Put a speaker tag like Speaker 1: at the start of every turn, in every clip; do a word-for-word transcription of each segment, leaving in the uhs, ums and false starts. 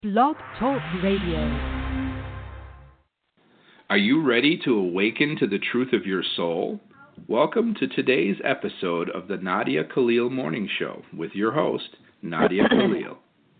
Speaker 1: Blog Talk Radio.
Speaker 2: Are you ready to awaken to the truth of your soul? Welcome to today's episode of the Nadia Khalil Morning Show with your host, Nadia Khalil.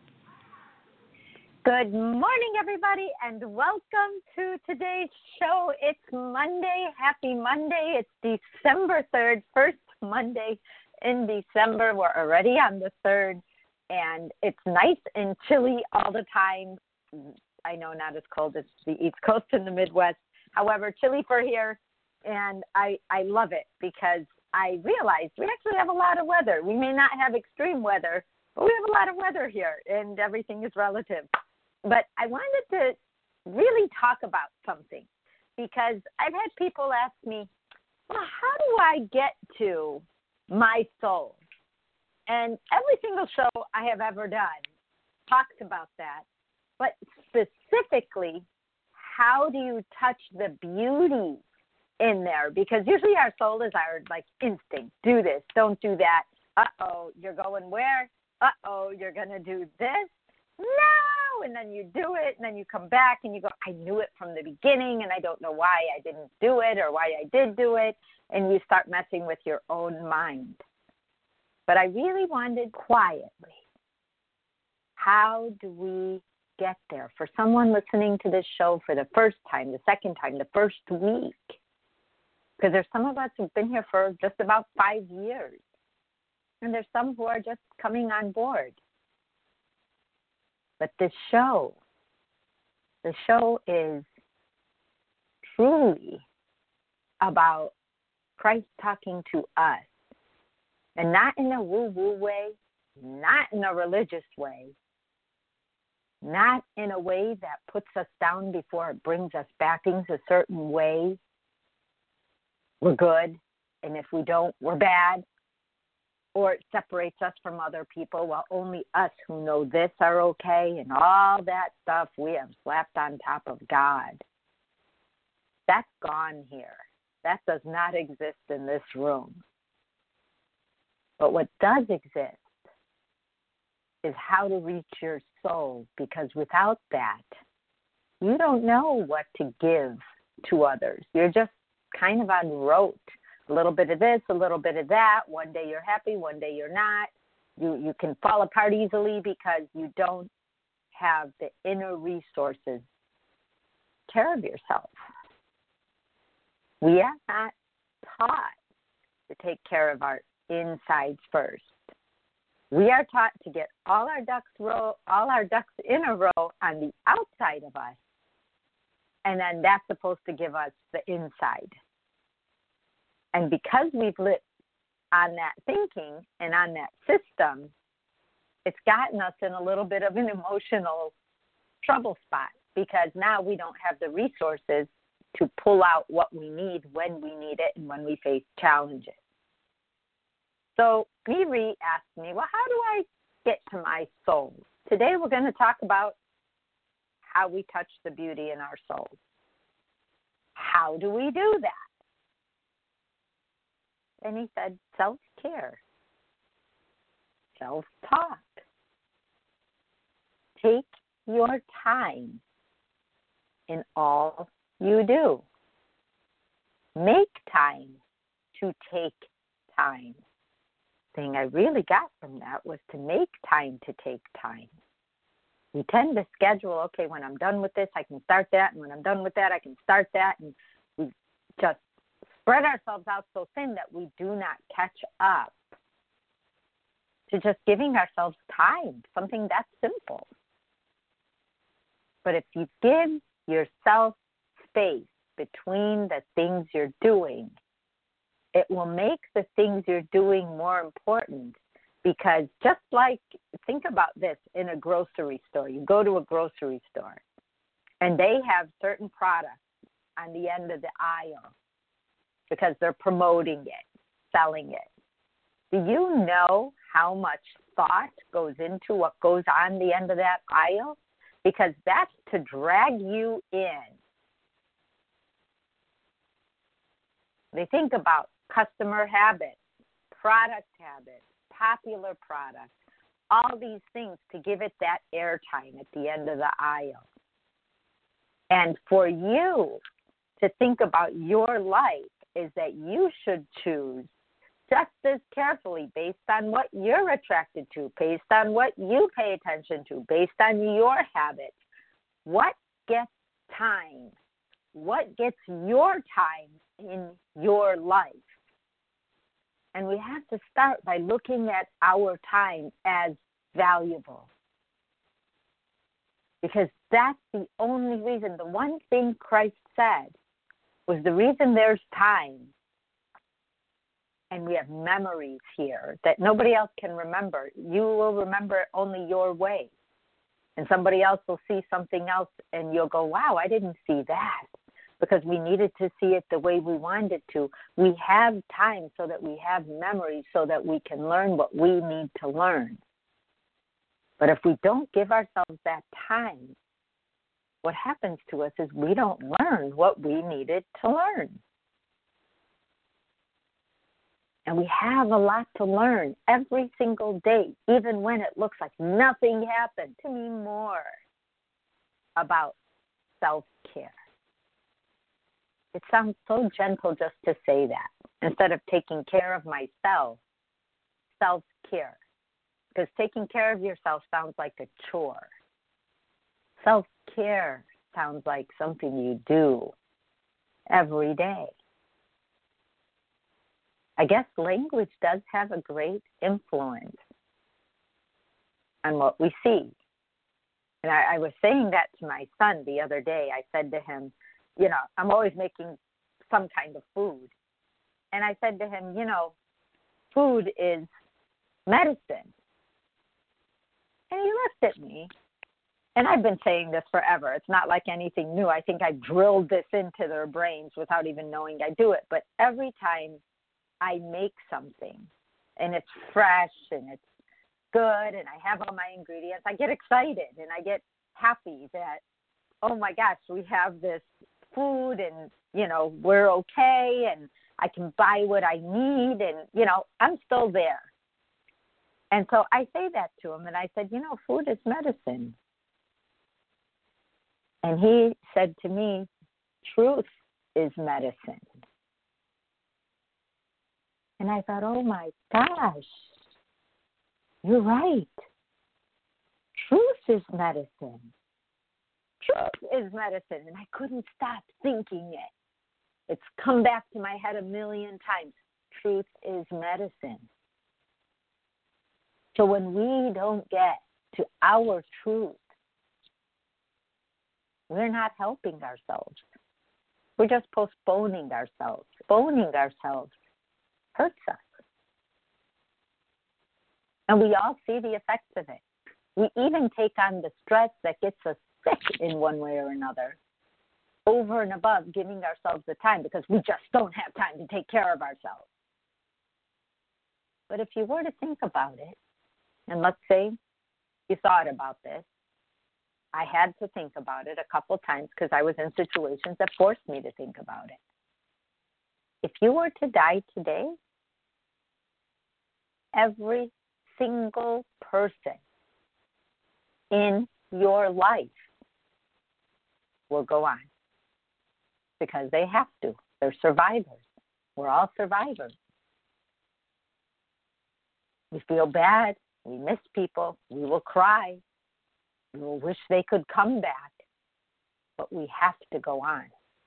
Speaker 3: Good morning, everybody, and welcome to today's show. It's Monday. Happy Monday. It's December third, first Monday in December. We're already on the third, and it's nice and chilly all the time. I know not as cold as the East Coast and the Midwest. However, chilly for here, and I, I love it because I realized we actually have a lot of weather. We may not have extreme weather, but we have a lot of weather here, and everything is relative. But I wanted to really talk about something because I've had people ask me, well, how do I get to my soul? And every single show I have ever done talks about that. But specifically, how do you touch the beauty in there? Because usually our soul is our, like, instinct. Do this, don't do that. Uh-oh, you're going where? Uh-oh, you're going to do this? No! And then you do it, and then you come back, and you go, I knew it from the beginning, and I don't know why I didn't do it or why I did do it. And you start messing with your own mind. But I really wanted quietly, how do we get there? For someone listening to this show for the first time, the second time, the first week, because there's some of us who've been here for just about five years, and there's some who are just coming on board. But this show, the show is truly about Christ talking to us, and not in a woo-woo way, not in a religious way, not in a way that puts us down before it brings us back things a certain way. We're good, and if we don't, we're bad. Or it separates us from other people. Well, only us who know this are okay, and all that stuff we have slapped on top of God. That's gone here. That does not exist in this room. But what does exist is how to reach your soul, because without that, you don't know what to give to others. You're just kind of on rote. A little bit of this, a little bit of that. One day you're happy, one day you're not. You you can fall apart easily because you don't have the inner resources to take care of yourself. We are not taught to take care of our insides first. We are taught to get all our ducks row, all our ducks in a row on the outside of us, and then that's supposed to give us the inside. And because we've lit on that thinking and on that system, it's gotten us in a little bit of an emotional trouble spot, because now we don't have the resources to pull out what we need when we need it and when we face challenges. So Miri asked me, well, how do I get to my soul? Today we're going to talk about how we touch the beauty in our souls. How do we do that? And he said, self-care, self-talk. Take your time in all you do. Make time to take time. The thing I really got from that was to make time to take time. We tend to schedule, okay, when I'm done with this, I can start that, and when I'm done with that, I can start that, and we just spread ourselves out so thin that we do not catch up to just giving ourselves time, something that simple. But if you give yourself space between the things you're doing, it will make the things you're doing more important. Because just like, think about this in a grocery store. You go to a grocery store, and they have certain products on the end of the aisle because they're promoting it, selling it. Do you know how much thought goes into what goes on the end of that aisle? Because that's to drag you in. They think about customer habits, product habits, popular products, all these things to give it that airtime at the end of the aisle. And for you to think about your life is that you should choose just as carefully based on what you're attracted to, based on what you pay attention to, based on your habits. What gets time? What gets your time in your life? And we have to start by looking at our time as valuable. Because that's the only reason. The one thing Christ said was the reason there's time, and we have memories here that nobody else can remember. You will remember only your way. And somebody else will see something else, and you'll go, wow, I didn't see that. Because we needed to see it the way we wanted to. We have time so that we have memories so that we can learn what we need to learn. But if we don't give ourselves that time, what happens to us is we don't learn what we needed to learn. And we have a lot to learn every single day, even when it looks like nothing happened. To me, more about self-care. It sounds so gentle just to say that, instead of taking care of myself, self-care. Because taking care of yourself sounds like a chore. Self-care sounds like something you do every day. I guess language does have a great influence on what we see. And I, I was saying that to my son the other day. I said to him, you know, I'm always making some kind of food. And I said to him, you know, food is medicine. And he looked at me, and I've been saying this forever. It's not like anything new. I think I drilled this into their brains without even knowing I do it. But every time I make something, and it's fresh, and it's good, and I have all my ingredients, I get excited, and I get happy that, oh, my gosh, we have this food, and, you know, we're okay, and I can buy what I need, and, you know, I'm still there. And so I say that to him, and I said, you know, food is medicine. And he said to me, truth is medicine. And I thought, oh, my gosh, you're right. Truth is medicine. Truth is medicine. And I couldn't stop thinking it. It's come back to my head a million times. Truth is medicine. So when we don't get to our truth, we're not helping ourselves. We're just postponing ourselves. Postponing ourselves hurts us. And we all see the effects of it. We even take on the stress that gets us sick in one way or another, over and above giving ourselves the time, because we just don't have time to take care of ourselves. But if you were to think about it, and let's say you thought about this, I had to think about it a couple times because I was in situations that forced me to think about it. If you were to die today, every single person in your life will go on because they have to. They're survivors. We're all survivors. We feel bad. We miss people. We will cry. We will wish they could come back. But we have to go on.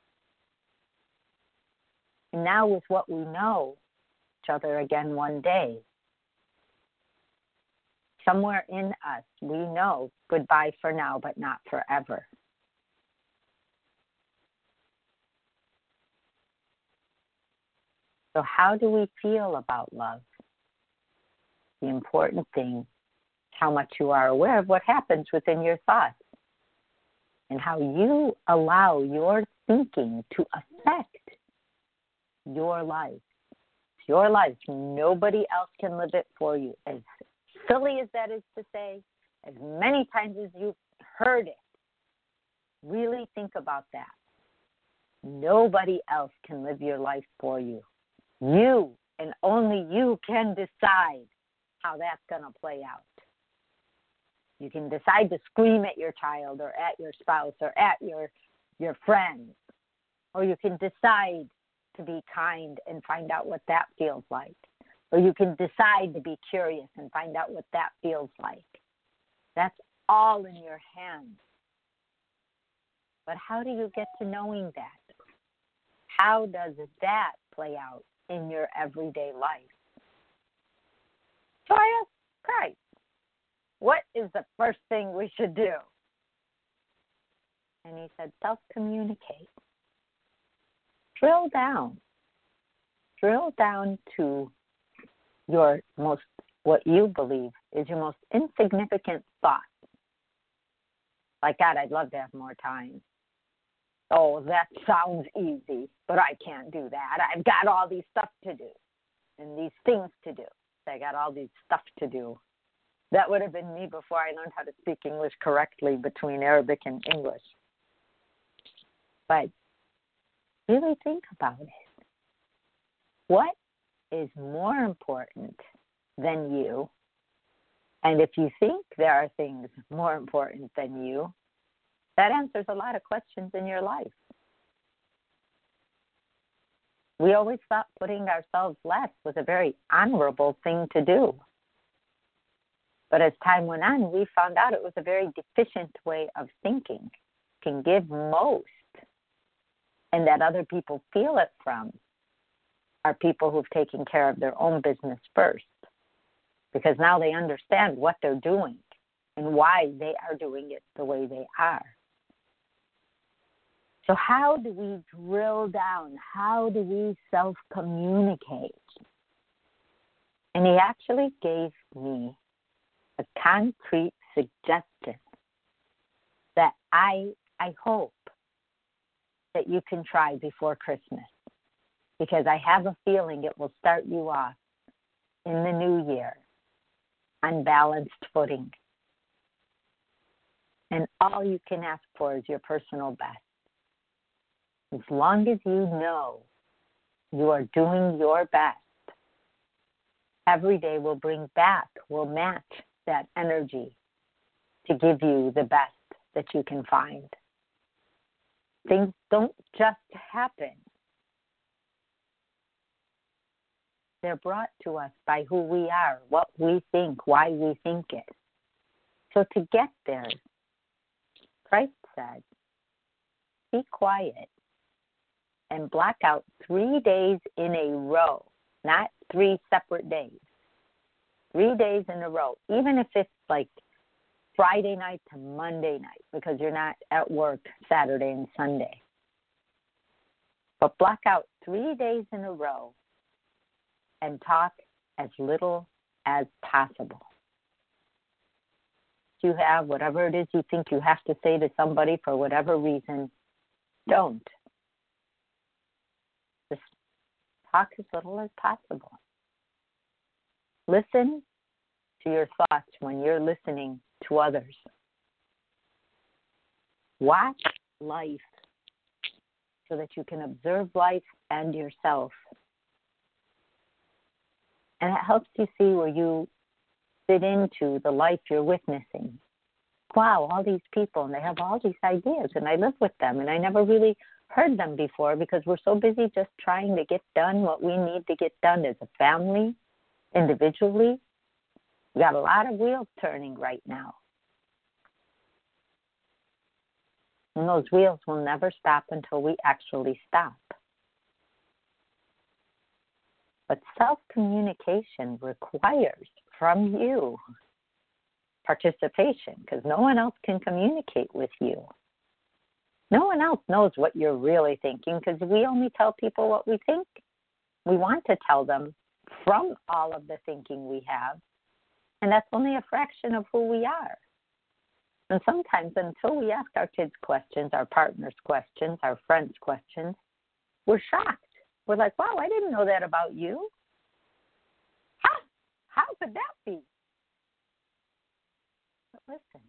Speaker 3: And now with what we know each other again one day, somewhere in us, we know goodbye for now, but not forever. So how do we feel about love? The important thing is how much you are aware of what happens within your thoughts and how you allow your thinking to affect your life. It's your life. Nobody else can live it for you. As silly as that is to say, as many times as you've heard it, really think about that. Nobody else can live your life for you. You and only you can decide how that's going to play out. You can decide to scream at your child or at your spouse or at your your friends. Or you can decide to be kind and find out what that feels like. Or you can decide to be curious and find out what that feels like. That's all in your hands. But how do you get to knowing that? How does that play out in your everyday life? So I asked Christ, what is the first thing we should do? And he said, self-communicate. Drill down. Drill down to your most, what you believe is your most insignificant thought. Like, God, I'd love to have more time. Oh, that sounds easy, but I can't do that. I've got all these stuff to do and these things to do. I got all these stuff to do. That would have been me before I learned how to speak English correctly between Arabic and English. But really think about it. What is more important than you? And if you think there are things more important than you, that answers a lot of questions in your life. We always thought putting ourselves last was a very honorable thing to do. But as time went on, we found out it was a very deficient way of thinking. Can give most, and that other people feel it from, are people who've taken care of their own business first. Because now they understand what they're doing and why they are doing it the way they are. So how do we drill down? How do we self-communicate? And he actually gave me a concrete suggestion that I I hope that you can try before Christmas, because I have a feeling it will start you off in the new year on balanced footing. And all you can ask for is your personal best. As long as you know you are doing your best, every day will bring back, will match that energy to give you the best that you can find. Things don't just happen. They're brought to us by who we are, what we think, why we think it. So to get there, Christ said, be quiet and block out three days in a row, not three separate days. Three days in a row, even if it's like Friday night to Monday night, because you're not at work Saturday and Sunday. But block out three days in a row and talk as little as possible. If you have whatever it is you think you have to say to somebody for whatever reason, don't. Just talk as little as possible. Listen to your thoughts when you're listening to others. Watch life so that you can observe life and yourself. And it helps you see where you fit into the life you're witnessing. Wow, all these people, and they have all these ideas, and I live with them, and I never really heard them before because we're so busy just trying to get done what we need to get done as a family, individually. We got a lot of wheels turning right now. And those wheels will never stop until we actually stop. But self-communication requires from you participation, because no one else can communicate with you. No one else knows what you're really thinking, because we only tell people what we think. We want to tell them from all of the thinking we have, and that's only a fraction of who we are. And sometimes until we ask our kids questions, our partners questions, our friends questions, we're shocked. We're like, wow, I didn't know that about you. How? How could that be? But listen,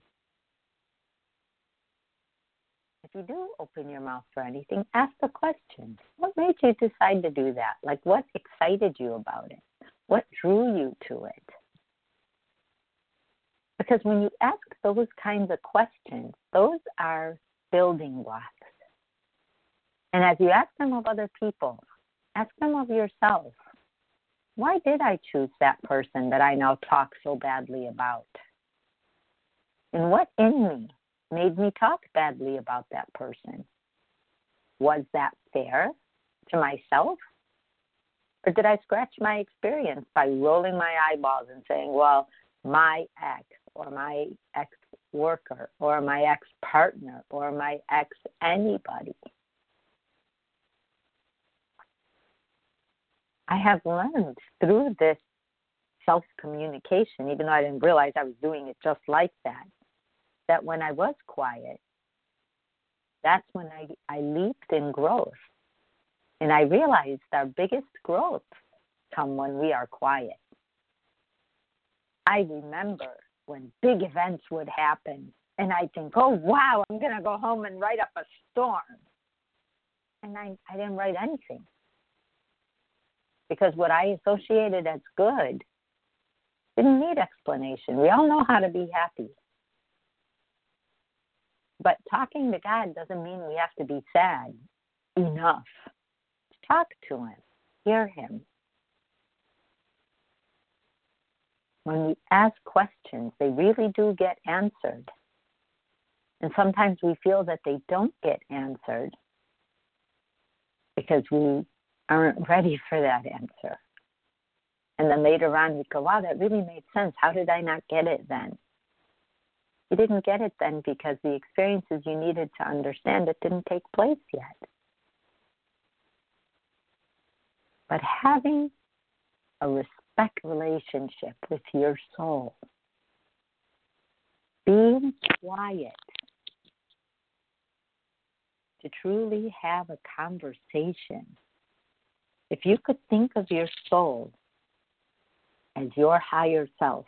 Speaker 3: if you do open your mouth for anything, ask the question. What made you decide to do that? Like, what excited you about it? What drew you to it? Because when you ask those kinds of questions, those are building blocks. And as you ask them of other people, ask them of yourself. Why did I choose that person that I now talk so badly about? And what in me made me talk badly about that person? Was that fair to myself? Or did I scratch my experience by rolling my eyeballs and saying, well, my ex or my ex-worker or my ex-partner or my ex-anybody? I have learned through this self-communication, even though I didn't realize I was doing it just like that, that when I was quiet, that's when I, I leaped in growth. And I realized our biggest growth come when we are quiet. I remember when big events would happen, and I'd think, oh, wow, I'm going to go home and write up a storm. And I, I didn't write anything. Because what I associated as good didn't need explanation. We all know how to be happy. But talking to God doesn't mean we have to be sad enough. Talk to him. Hear him. When we ask questions, they really do get answered. And sometimes we feel that they don't get answered because we aren't ready for that answer. And then later on we go, wow, that really made sense. How did I not get it then? You didn't get it then because the experiences you needed to understand it didn't take place yet. But having a respect relationship with your soul, being quiet to truly have a conversation. If you could think of your soul as your higher self,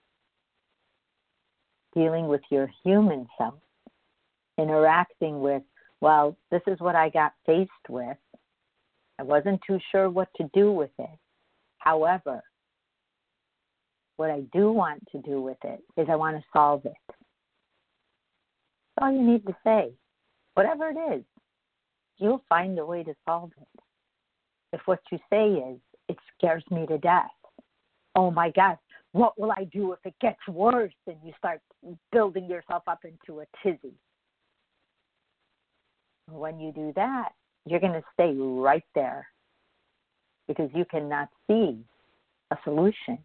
Speaker 3: dealing with your human self, interacting with, well, this is what I got faced with. I wasn't too sure what to do with it. However, what I do want to do with it is I want to solve it. That's all you need to say. Whatever it is, you'll find a way to solve it. If what you say is, it scares me to death. Oh my gosh, what will I do if it gets worse? And you start building yourself up into a tizzy. When you do that, you're going to stay right there because you cannot see a solution.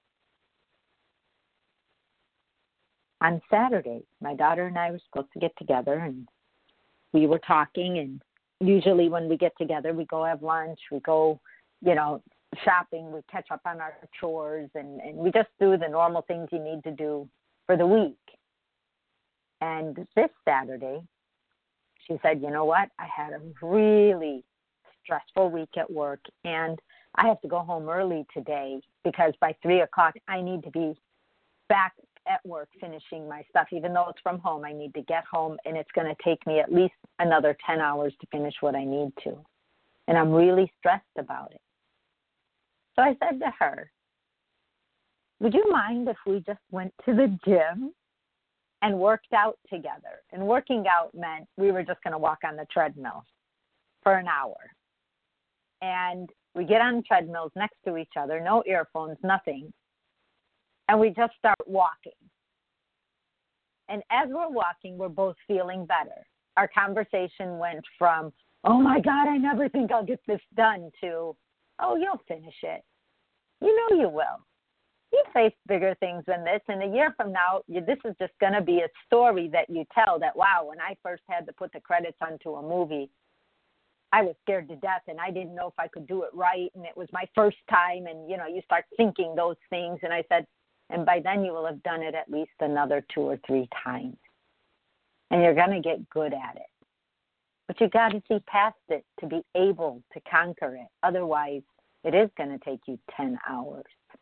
Speaker 3: On Saturday, my daughter and I were supposed to get together, and we were talking, and usually when we get together, we go have lunch, we go, you know, shopping, we catch up on our chores, and, and we just do the normal things you need to do for the week. And this Saturday, she said, you know what, I had a really stressful week at work, and I have to go home early today because by three o'clock I need to be back at work finishing my stuff. Even though it's from home, I need to get home, and it's going to take me at least another ten hours to finish what I need to. And I'm really stressed about it. So I said to her, would you mind if we just went to the gym and worked out together? And working out meant we were just going to walk on the treadmill for an hour. And we get on treadmills next to each other, no earphones, nothing. And we just start walking. And as we're walking, we're both feeling better. Our conversation went from, oh my God, I never think I'll get this done, to, oh, you'll finish it. You know you will. You face bigger things than this. And a year from now, you, this is just going to be a story that you tell that, wow, when I first had to put the credits onto a movie, I was scared to death, and I didn't know if I could do it right, and it was my first time, and, you know, you start thinking those things. And I said, and by then you will have done it at least another two or three times, and you're going to get good at it. But you got to see past it to be able to conquer it. Otherwise, it is going to take you ten hours.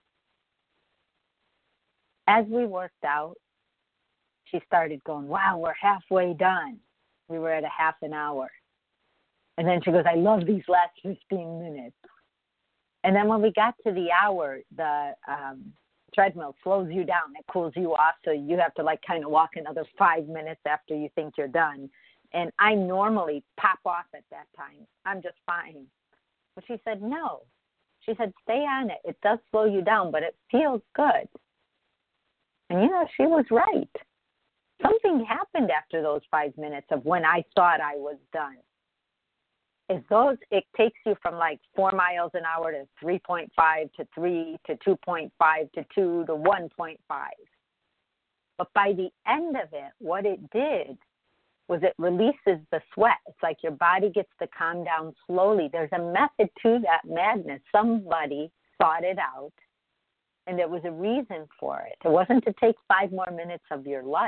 Speaker 3: As we worked out, she started going, wow, we're halfway done. We were at a half an hour. And then she goes, I love these last fifteen minutes. And then when we got to the hour, the um, treadmill slows you down. It cools you off, so you have to like kind of walk another five minutes after you think you're done. And I normally pop off at that time. I'm just fine. But she said, no. She said, stay on it. It does slow you down, but it feels good. And, you know, she was right. Something happened after those five minutes of when I thought I was done. Is those, it takes you from like four miles an hour to three point five to three to two point five to two to one point five. But by the end of it, what it did was it releases the sweat. It's like your body gets to calm down slowly. There's a method to that madness. Somebody thought it out, and there was a reason for it. It wasn't to take five more minutes of your life.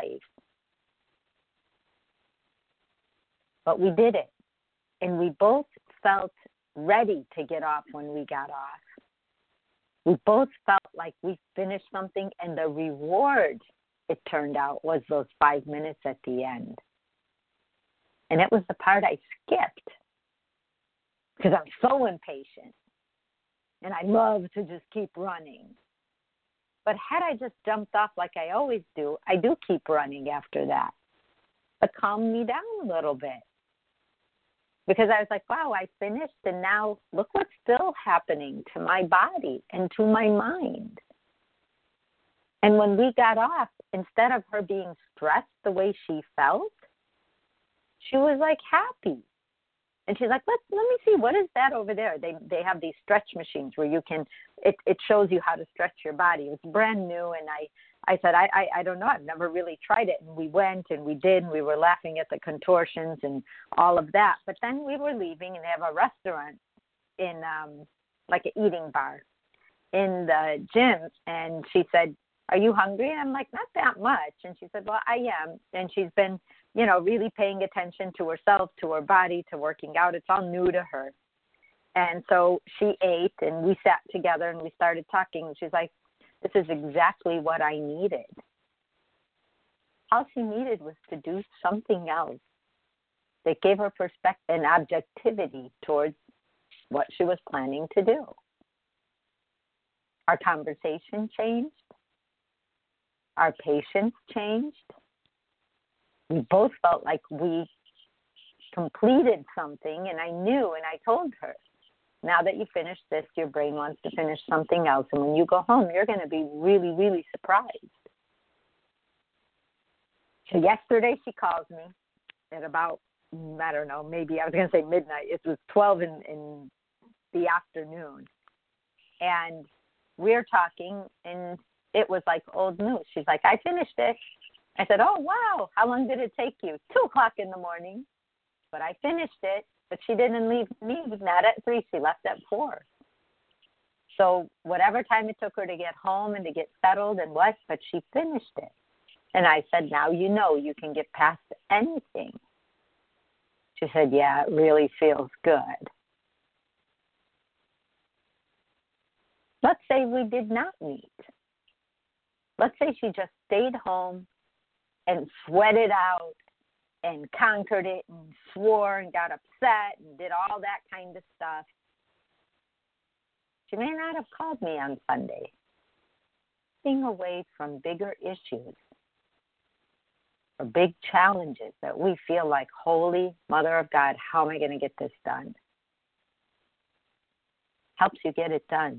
Speaker 3: But we did it. And we both felt ready to get off when we got off. We both felt like we finished something, and the reward, it turned out, was those five minutes at the end. And it was the part I skipped because I'm so impatient, and I love to just keep running. But had I just jumped off like I always do, I do keep running after that. But calm me down a little bit. Because I was like, wow, I finished, and now look what's still happening to my body and to my mind. And when we got off, instead of her being stressed the way she felt, she was like happy. And she's like, let let me see, what is that over there? They they have these stretch machines where you can, it, it shows you how to stretch your body. It's brand new, and I, I said, I, I, I don't know, I've never really tried it. And we went, and we did, and we were laughing at the contortions and all of that. But then we were leaving, and they have a restaurant in, um, like an eating bar in the gym. And she said, are you hungry? And I'm like, not that much. And she said, well, I am. And she's been, you know, really paying attention to herself, to her body, to working out. It's all new to her. And so she ate, and we sat together, and we started talking. And she's like, this is exactly what I needed. All she needed was to do something else that gave her perspective and objectivity towards what she was planning to do. Our conversation changed. Our patience changed. We both felt like we completed something, and I knew, and I told her, now that you finished this, your brain wants to finish something else, and when you go home, you're going to be really, really surprised. So yesterday she calls me at about, I don't know, maybe I was going to say midnight. It was twelve in, in the afternoon, and we're talking, and it was like old news. She's like, I finished it. I said, oh, wow. How long did it take you? Two o'clock in the morning. But I finished it. But she didn't leave me, not at three. She left at four. So whatever time it took her to get home and to get settled and what, but she finished it. And I said, now you know you can get past anything. She said, yeah, it really feels good. Let's say we did not meet. Let's say she just stayed home and sweated out and conquered it and swore and got upset and did all that kind of stuff. She may not have called me on Sunday. Being away from bigger issues or big challenges that we feel like, holy Mother of God, how am I going to get this done? Helps you get it done.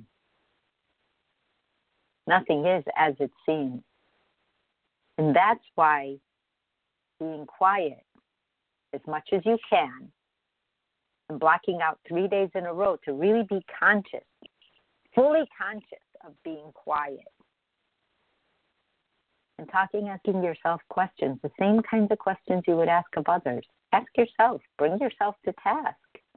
Speaker 3: Nothing is as it seems. And that's why being quiet as much as you can and blocking out three days in a row to really be conscious, fully conscious of being quiet. And talking, asking yourself questions, the same kinds of questions you would ask of others. Ask yourself, bring yourself to task.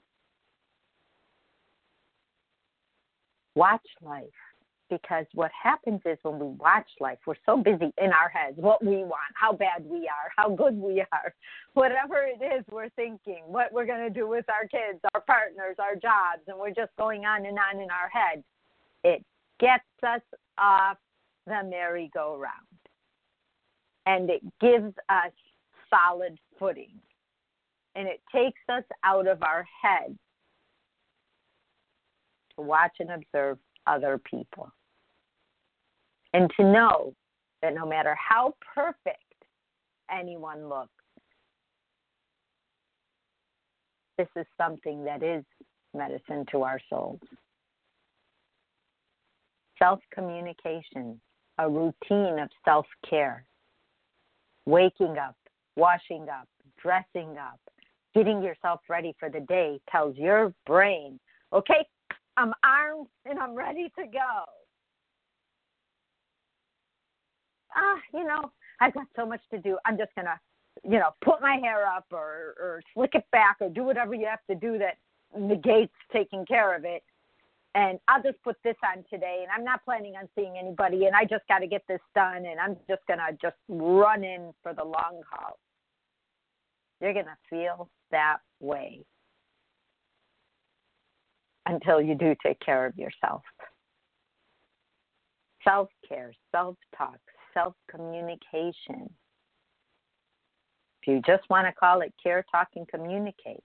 Speaker 3: Watch life. Because what happens is when we watch life, we're so busy in our heads, what we want, how bad we are, how good we are, whatever it is we're thinking, what we're going to do with our kids, our partners, our jobs, and we're just going on and on in our head. It gets us off the merry-go-round. And it gives us solid footing. And it takes us out of our head to watch and observe other people. And to know that no matter how perfect anyone looks, this is something that is medicine to our souls. Self-communication, a routine of self-care, waking up, washing up, dressing up, getting yourself ready for the day tells your brain, okay, I'm armed and I'm ready to go. Ah, you know, I've got so much to do. I'm just going to, you know, put my hair up or, or slick it back or do whatever you have to do that negates taking care of it. And I'll just put this on today, and I'm not planning on seeing anybody, and I just got to get this done, and I'm just going to just run in for the long haul. You're going to feel that way until you do take care of yourself. Self-care, self-talk, self-communication. If you just want to call it care, talk, and communicate.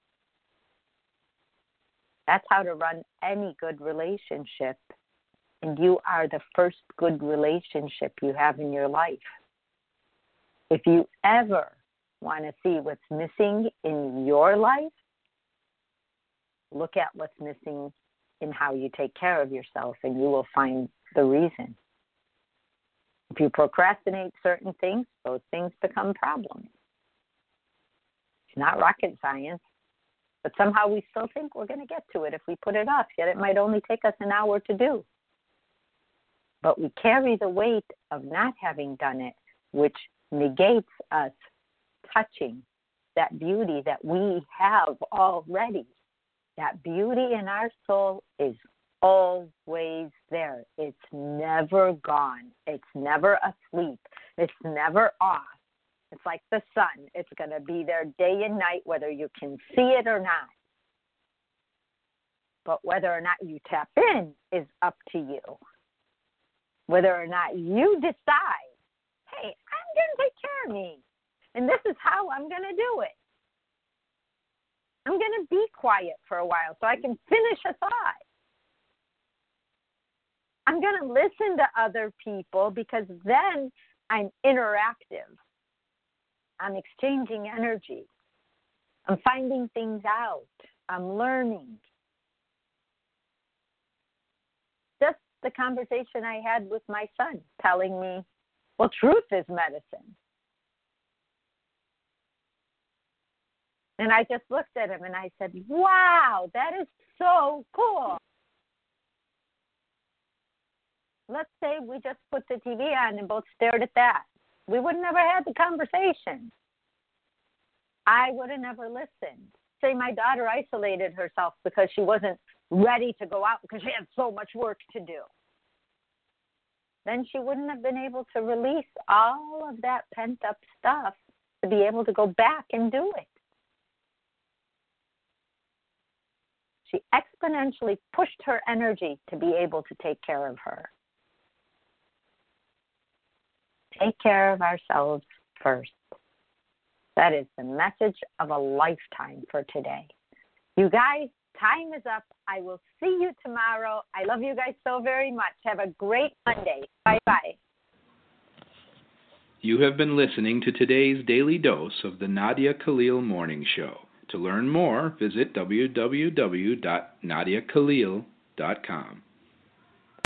Speaker 3: That's how to run any good relationship. And you are the first good relationship you have in your life. If you ever want to see what's missing in your life, look at what's missing in how you take care of yourself, and you will find the reason. If you procrastinate certain things, those things become problems. It's not rocket science. But somehow we still think we're going to get to it if we put it off, yet it might only take us an hour to do. But we carry the weight of not having done it, which negates us touching that beauty that we have already. That beauty in our soul is always there. It's never gone. It's never asleep. It's never off. It's like the sun. It's going to be there day and night, whether you can see it or not. But whether or not you tap in is up to you. Whether or not you decide, hey, I'm going to take care of me, and this is how I'm going to do it. I'm going to be quiet for a while so I can finish a thought. I'm going to listen to other people because then I'm interactive. I'm exchanging energy. I'm finding things out. I'm learning. Just the conversation I had with my son telling me, well, truth is medicine. And I just looked at him and I said, wow, that is so cool. Let's say we just put the T V on and both stared at that. We would have never had the conversation. I would have never listened. Say my daughter isolated herself because she wasn't ready to go out because she had so much work to do. Then she wouldn't have been able to release all of that pent-up stuff to be able to go back and do it. She exponentially pushed her energy to be able to take care of her. Take care of ourselves first. That is the message of a lifetime for today. You guys, time is up. I will see you tomorrow. I love you guys so very much. Have a great Monday. Bye-bye.
Speaker 2: You have been listening to today's daily dose of the Nadia Khalil Morning Show. To learn more, visit w w w dot nadia khalil dot com.